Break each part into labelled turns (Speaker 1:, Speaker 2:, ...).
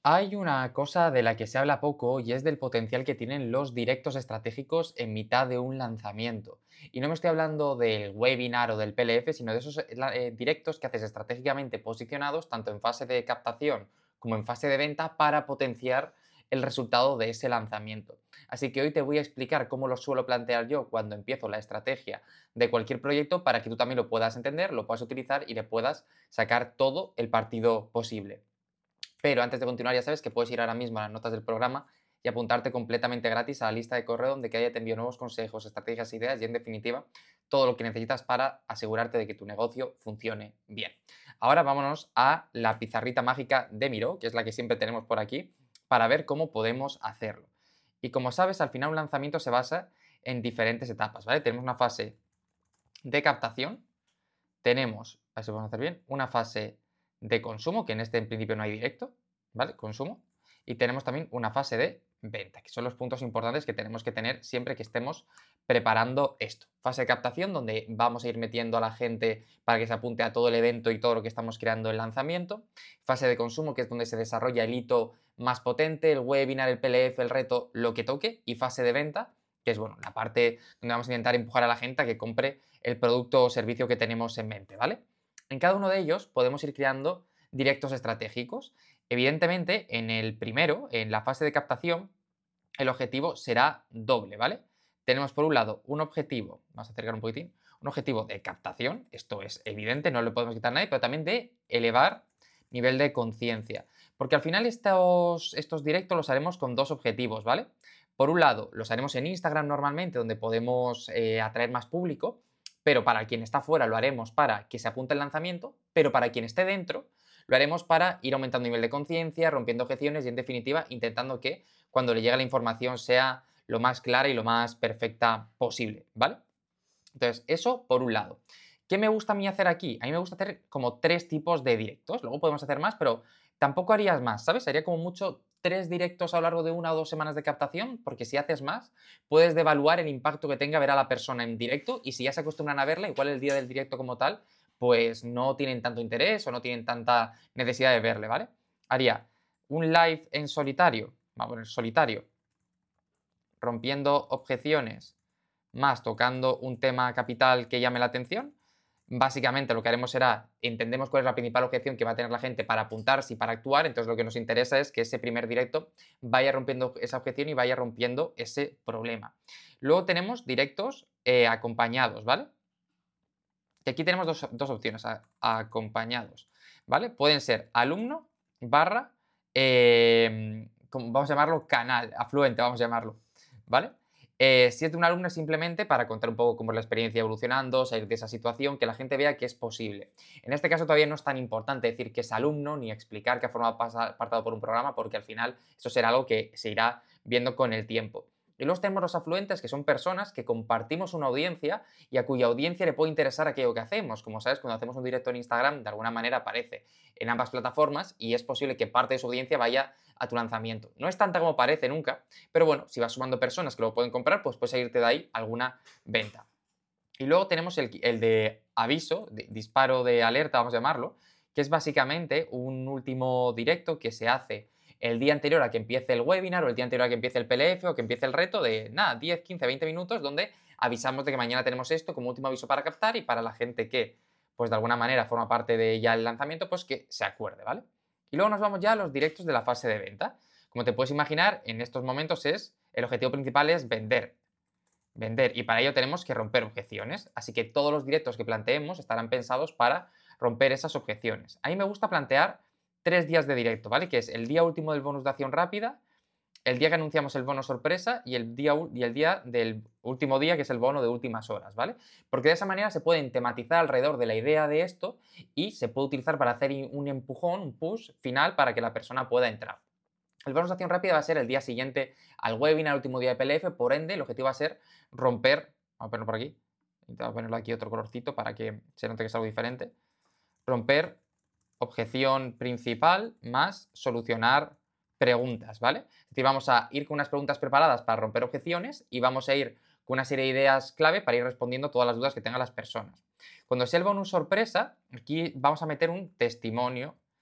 Speaker 1: Hay una cosa de la que se habla poco y es del potencial que tienen los directos estratégicos en mitad de un lanzamiento. Y no me estoy hablando del webinar o del PLF, sino de esos directos que haces estratégicamente posicionados tanto en fase de captación como en fase de venta para potenciar el resultado de ese lanzamiento. Así que hoy te voy a explicar cómo lo suelo plantear yo cuando empiezo la estrategia de cualquier proyecto para que tú también lo puedas entender, lo puedas utilizar y le puedas sacar todo el partido posible. Pero antes de continuar, ya sabes que puedes ir ahora mismo a las notas del programa y apuntarte completamente gratis a la lista de correo donde cada día te envío nuevos consejos, estrategias, ideas y, en definitiva, todo lo que necesitas para asegurarte de que tu negocio funcione bien. Ahora vámonos a la pizarrita mágica de Miro, que es la que siempre tenemos por aquí, para ver cómo podemos hacerlo. Y como sabes, al final un lanzamiento se basa en diferentes etapas, ¿vale? Tenemos una fase de captación, tenemos, a ver si podemos hacer bien, una fase de consumo, que en este en principio no hay directo, ¿vale? Consumo. Y tenemos también una fase de venta, que son los puntos importantes que tenemos que tener siempre que estemos preparando esto. Fase de captación, donde vamos a ir metiendo a la gente para que se apunte a todo el evento y todo lo que estamos creando en lanzamiento. Fase de consumo, que es donde se desarrolla el hito más potente, el webinar, el PLF, el reto, lo que toque. Y fase de venta, que es bueno, la parte donde vamos a intentar empujar a la gente a que compre el producto o servicio que tenemos en mente, ¿vale? En cada uno de ellos podemos ir creando directos estratégicos. Evidentemente, en el primero, en la fase de captación, el objetivo será doble, ¿vale? Tenemos por un lado un objetivo, vamos a acercar un poquitín, un objetivo de captación, esto es evidente, no lo podemos quitar a nadie, pero también de elevar nivel de conciencia. Porque al final estos directos los haremos con dos objetivos, ¿vale? Por un lado, los haremos en Instagram normalmente, donde podemos atraer más público, pero para quien está fuera lo haremos para que se apunte el lanzamiento, pero para quien esté dentro lo haremos para ir aumentando nivel de conciencia, rompiendo objeciones y, en definitiva, intentando que cuando le llegue la información sea lo más clara y lo más perfecta posible, ¿vale? Entonces, eso por un lado. ¿Qué me gusta a mí hacer aquí? A mí me gusta hacer como tres tipos de directos. Luego podemos hacer más, pero tampoco harías más, ¿sabes? Haría como mucho tres directos a lo largo de 1 o 2 semanas de captación, porque si haces más, puedes devaluar el impacto que tenga ver a la persona en directo y si ya se acostumbran a verla, igual el día del directo como tal, pues no tienen tanto interés o no tienen tanta necesidad de verle, ¿vale? Haría un live en solitario, vamos a poner solitario, rompiendo objeciones, más tocando un tema capital que llame la atención. Básicamente lo que haremos será, entendemos cuál es la principal objeción que va a tener la gente para apuntarse y para actuar, entonces lo que nos interesa es que ese primer directo vaya rompiendo esa objeción y vaya rompiendo ese problema. Luego tenemos directos acompañados, ¿vale? Que aquí tenemos dos opciones, acompañados, ¿vale? Pueden ser alumno barra, vamos a llamarlo canal, afluente, vamos a llamarlo, ¿vale? Si es de un alumno es simplemente para contar un poco cómo es la experiencia evolucionando, salir de esa situación, que la gente vea que es posible. En este caso todavía no es tan importante decir que es alumno ni explicar que ha formado apartado por un programa, porque al final eso será algo que se irá viendo con el tiempo. Y luego tenemos los afluentes, que son personas que compartimos una audiencia y a cuya audiencia le puede interesar aquello que hacemos. Como sabes, cuando hacemos un directo en Instagram, de alguna manera aparece en ambas plataformas y es posible que parte de su audiencia vaya a tu lanzamiento. No es tanta como parece nunca, pero bueno, si vas sumando personas que lo pueden comprar, pues puedes salirte de ahí alguna venta. Y luego tenemos el de aviso, de disparo de alerta, vamos a llamarlo, que es básicamente un último directo que se hace el día anterior a que empiece el webinar o el día anterior a que empiece el PLF o que empiece el reto de nada, 10, 15, 20 minutos donde avisamos de que mañana tenemos esto como último aviso para captar y para la gente que pues de alguna manera forma parte de ya el lanzamiento, pues que se acuerde, ¿vale? Y luego nos vamos ya a los directos de la fase de venta. Como te puedes imaginar, en estos momentos el objetivo principal es vender y para ello tenemos que romper objeciones. Así que todos los directos que planteemos estarán pensados para romper esas objeciones. A mí me gusta plantear 3 días de directo, ¿vale? Que es el día último del bonus de acción rápida, el día que anunciamos el bono sorpresa y el día del último día, que es el bono de últimas horas, ¿vale? Porque de esa manera se pueden tematizar alrededor de la idea de esto y se puede utilizar para hacer un empujón, un push final para que la persona pueda entrar. El bonus de acción rápida va a ser el día siguiente al webinar, el último día de PLF, por ende, el objetivo va a ser romper, vamos a ponerlo por aquí, intento ponerlo aquí otro colorcito para que se note que es algo diferente, romper objeción principal más solucionar preguntas, ¿vale? Es decir, vamos a ir con unas preguntas preparadas para romper objeciones y vamos a ir con una serie de ideas clave para ir respondiendo todas las dudas que tengan las personas. Cuando sea el bonus sorpresa, aquí vamos a meter un testimonio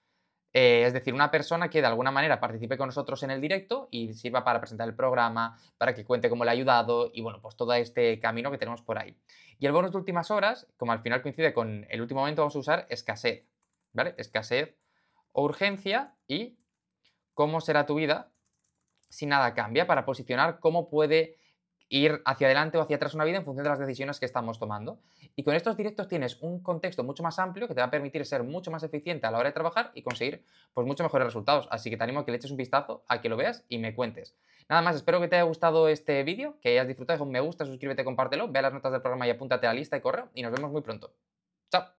Speaker 1: Es decir, una persona que de alguna manera participe con nosotros en el directo y sirva para presentar el programa, para que cuente cómo le ha ayudado y bueno, pues todo este camino que tenemos por ahí. Y el bonus de últimas horas, como al final coincide con el último momento, vamos a usar escasez, ¿vale? Escasez o urgencia y cómo será tu vida si nada cambia, para posicionar cómo puede ir hacia adelante o hacia atrás una vida en función de las decisiones que estamos tomando. Y con estos directos tienes un contexto mucho más amplio que te va a permitir ser mucho más eficiente a la hora de trabajar y conseguir pues mucho mejores resultados. Así que te animo a que le eches un vistazo, a que lo veas y me cuentes. Nada más, espero que te haya gustado este vídeo, que hayas disfrutado, deja un me gusta, suscríbete, compártelo, ve las notas del programa y apúntate a la lista y correo y nos vemos muy pronto. Chao.